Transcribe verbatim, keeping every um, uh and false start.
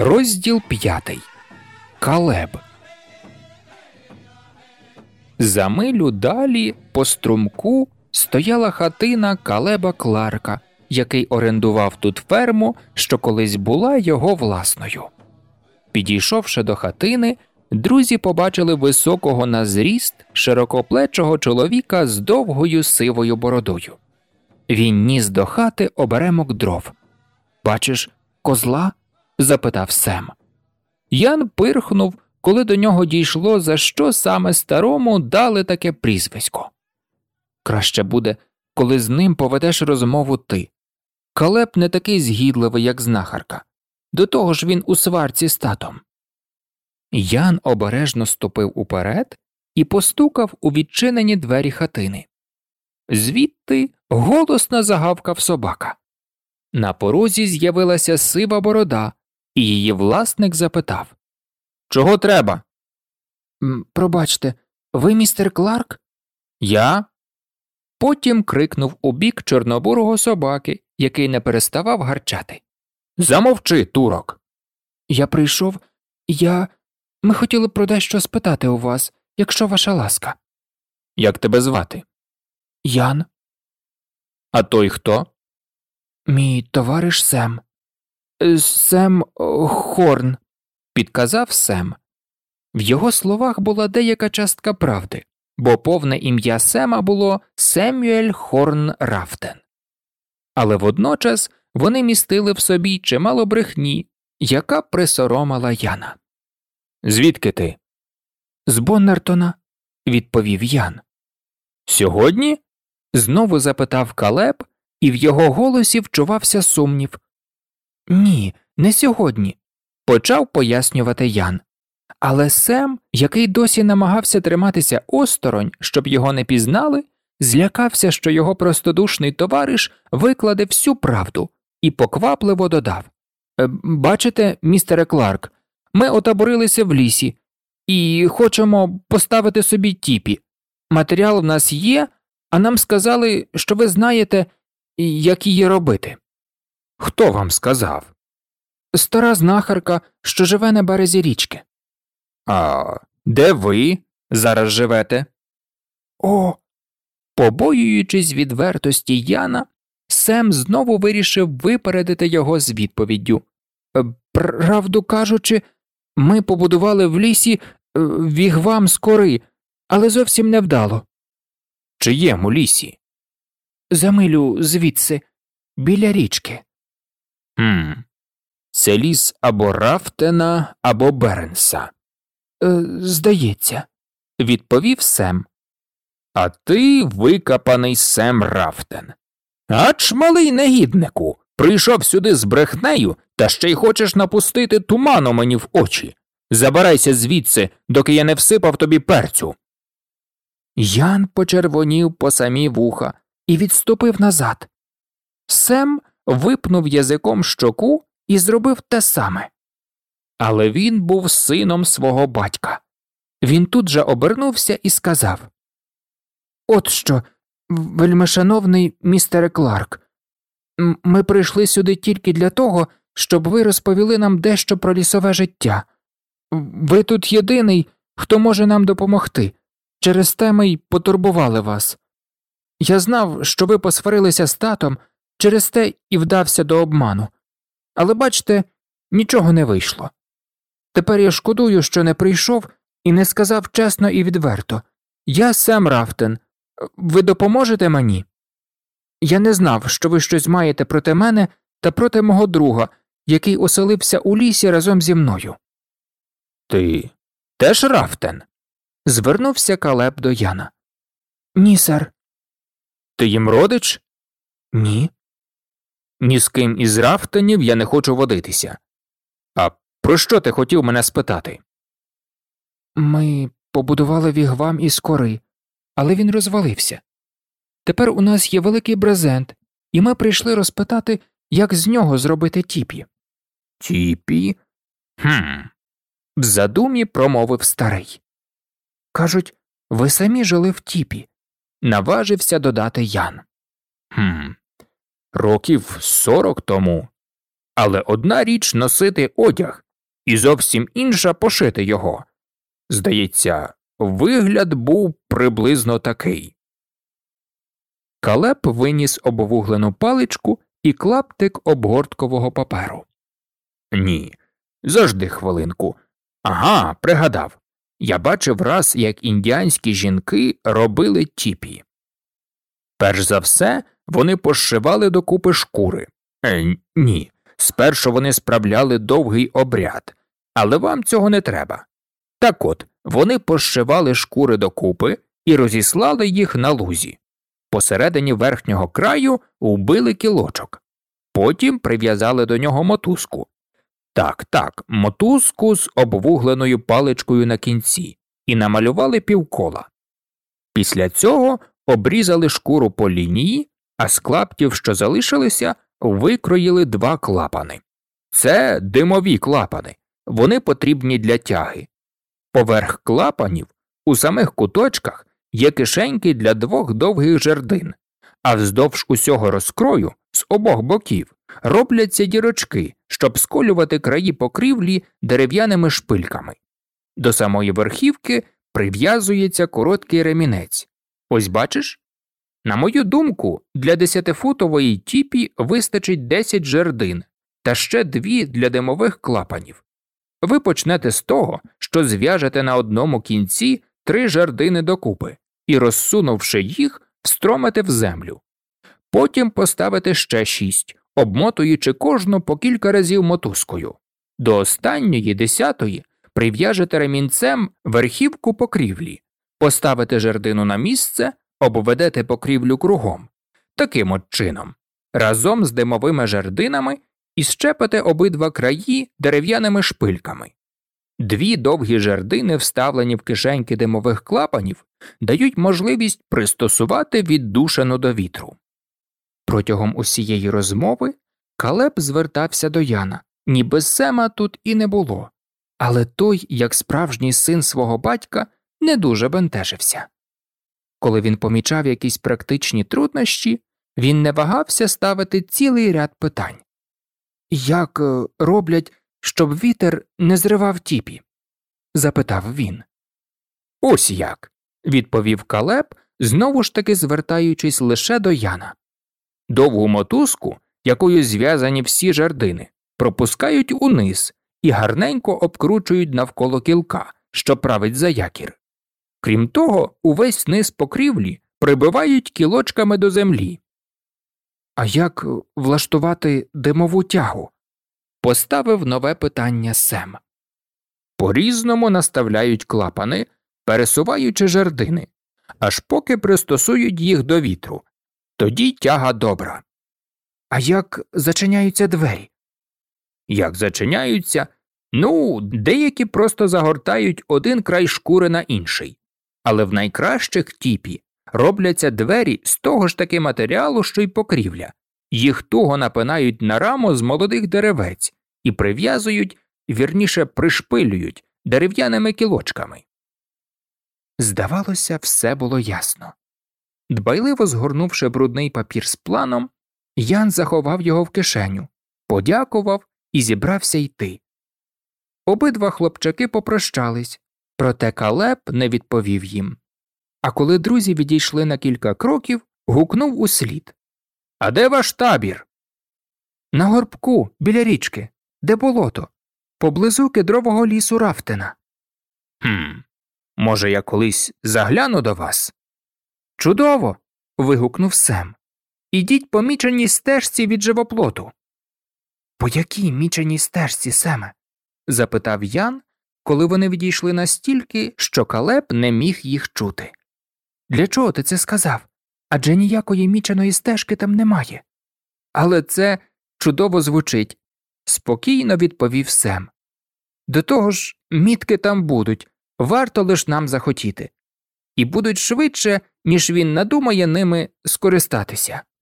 Розділ п'ятий. Калеб. За милю далі по струмку стояла хатина Калеба Кларка, який орендував тут ферму, що колись була його власною. Підійшовши до хатини, друзі побачили високого на зріст, широкоплечого чоловіка з довгою сивою бородою. Він ніс до хати оберемок дров. «Бачиш козла?» – запитав Сем. Ян пирхнув, коли до нього дійшло, за що саме старому дали таке прізвисько. «Краще буде, коли з ним поведеш розмову ти. Калеб не такий згідливий, як знахарка. До того ж він у сварці з татом». Ян обережно ступив уперед і постукав у відчинені двері хатини. Звідти голосно загавкав собака. На порозі з'явилася сива борода, і її власник запитав: «Чого треба?» «Пробачте, ви містер Кларк?» «Я?» Потім крикнув у бік чорнобурого собаки, який не переставав гарчати. «Замовчи, турок!» «Я прийшов, я... Ми хотіли про дещо спитати у вас, якщо ваша ласка». «Як тебе звати?» «Ян». «А той хто?» «Мій товариш Сем». «Сем Хорн», – підказав Сем. В його словах була деяка частка правди, бо повне ім'я Сема було Семюель Хорн Рафтен. Але водночас вони містили в собі чимало брехні, яка присоромила Яна. «Звідки ти?» «З Боннертона», – відповів Ян. «Сьогодні?» – знову запитав Калеб, і в його голосі вчувався сумнів. «Ні, не сьогодні», – почав пояснювати Ян. Але Сем, який досі намагався триматися осторонь, щоб його не пізнали, злякався, що його простодушний товариш викладе всю правду, і поквапливо додав: «Бачите, містере Кларк, ми отаборилися в лісі і хочемо поставити собі тіпі. Матеріал в нас є, а нам сказали, що ви знаєте, як її робити». «Хто вам сказав?» «Стара знахарка, що живе на березі річки». «А де ви зараз живете?» «О!» Побоюючись відвертості Яна, Сем знову вирішив випередити його з відповіддю. «Правду кажучи, ми побудували в лісі вігвам з кори, але зовсім невдало». «Чиєму лісі?» «За милю звідси, біля річки». «Хм, це ліс або Рафтена, або Бернса». Е, «Здається», – відповів Сем. «А ти викопаний Сем Рафтен. Ач, малий негіднику, прийшов сюди з брехнею, та ще й хочеш напустити туману мені в очі. Забирайся звідси, доки я не всипав тобі перцю». Ян почервонів по самі вуха і відступив назад. Сем випнув язиком щоку і зробив те саме. Але він був сином свого батька. Він тут же обернувся і сказав: «От що, вельмишановний містере Кларк, ми прийшли сюди тільки для того, щоб ви розповіли нам дещо про лісове життя. Ви тут єдиний, хто може нам допомогти, через те ми й потурбували вас. Я знав, що ви посварилися з татом, через те і вдався до обману. Але, бачте, нічого не вийшло. Тепер я шкодую, що не прийшов і не сказав чесно і відверто. Я Сем Рафтен. Ви допоможете мені? Я не знав, що ви щось маєте проти мене та проти мого друга, який оселився у лісі разом зі мною». «Ти теж Рафтен?» – звернувся Калеб до Яна. «Ні, сер». «Ти їм родич?» «Ні». «Ні з ким із Рафтенів я не хочу водитися. А про що ти хотів мене спитати?» «Ми побудували вігвам із кори, але він розвалився. Тепер у нас є великий брезент, і ми прийшли розпитати, як з нього зробити тіпі». «Тіпі? Хм...» – в задумі промовив старий. «Кажуть, ви самі жили в тіпі», – наважився додати Ян. «Хм... Років сорок тому. Але одна річ носити одяг, і зовсім інша пошити його. Здається, вигляд був приблизно такий. Калеб виніс обвуглену паличку і клаптик обгорткового паперу. Ні, завжди хвилинку. Ага, пригадав. Я бачив раз, як індіанські жінки робили тіпі. Перш за все, вони пошивали докупи шкури. Е, ні, спершу вони справляли довгий обряд, але вам цього не треба. Так от, вони пошивали шкури докупи і розіслали їх на лузі. Посередині верхнього краю вбили кілочок. Потім прив'язали до нього мотузку. Так, так, мотузку з обвугленою паличкою на кінці і намалювали півкола. Після цього обрізали шкуру по лінії, а з клаптів, що залишилися, викроїли два клапани. Це димові клапани, вони потрібні для тяги. Поверх клапанів у самих куточках є кишеньки для двох довгих жердин, а вздовж усього розкрою з обох боків робляться дірочки, щоб сколювати краї покрівлі дерев'яними шпильками. До самої верхівки прив'язується короткий ремінець. Ось бачиш? На мою думку, для десятифутової тіпі вистачить десять жердин та ще дві для димових клапанів. Ви почнете з того, що зв'яжете на одному кінці три жердини докупи і, розсунувши їх, встромите в землю. Потім поставите ще шість, обмотуючи кожну по кілька разів мотузкою. До останньої, десятої, прив'яжете ремінцем верхівку покрівлі, поставите жердину на місце, обведете покрівлю кругом. Таким от чином, разом з димовими жердинами і щепите обидва краї дерев'яними шпильками. Дві довгі жердини, вставлені в кишеньки димових клапанів, дають можливість пристосувати віддушину до вітру. Протягом усієї розмови Калеб звертався до Яна, ніби Сема тут і не було, але той, як справжній син свого батька, не дуже бентежився. Коли він помічав якісь практичні труднощі, він не вагався ставити цілий ряд питань. «Як роблять, щоб вітер не зривав тіпі?» – запитав він. «Ось як», – відповів Калеб, знову ж таки звертаючись лише до Яна. «Довгу мотузку, якою зв'язані всі жердини, пропускають униз і гарненько обкручують навколо кілка, що править за якір. Крім того, увесь низ покрівлі прибивають кілочками до землі». «А як влаштувати димову тягу?» – поставив нове питання Сем. «По-різному наставляють клапани, пересуваючи жердини, аж поки пристосують їх до вітру. Тоді тяга добра». «А як зачиняються двері?» «Як зачиняються? Ну, деякі просто загортають один край шкури на інший. Але в найкращих тіпі робляться двері з того ж таки матеріалу, що й покрівля. Їх туго напинають на раму з молодих деревець і прив'язують, вірніше пришпилюють, дерев'яними кілочками». Здавалося, все було ясно. Дбайливо згорнувши брудний папір з планом, Ян заховав його в кишеню, подякував і зібрався йти. Обидва хлопчаки попрощались, проте Калеб не відповів їм. А коли друзі відійшли на кілька кроків, гукнув услід: «А де ваш табір?» «На горбку, біля річки, де болото, поблизу кедрового лісу Рафтена». «Хм, може, я колись загляну до вас?» «Чудово!» – вигукнув Сем. «Ідіть по міченій стежці від живоплоту». «По якій міченій стежці, Семе?» – запитав Ян, коли вони відійшли настільки, що Калеб не міг їх чути. «Для чого ти це сказав? Адже ніякої міченої стежки там немає». «Але це чудово звучить», – спокійно відповів Сем. «До того ж, мітки там будуть, варто лиш нам захотіти. І будуть швидше, ніж він надумає ними скористатися».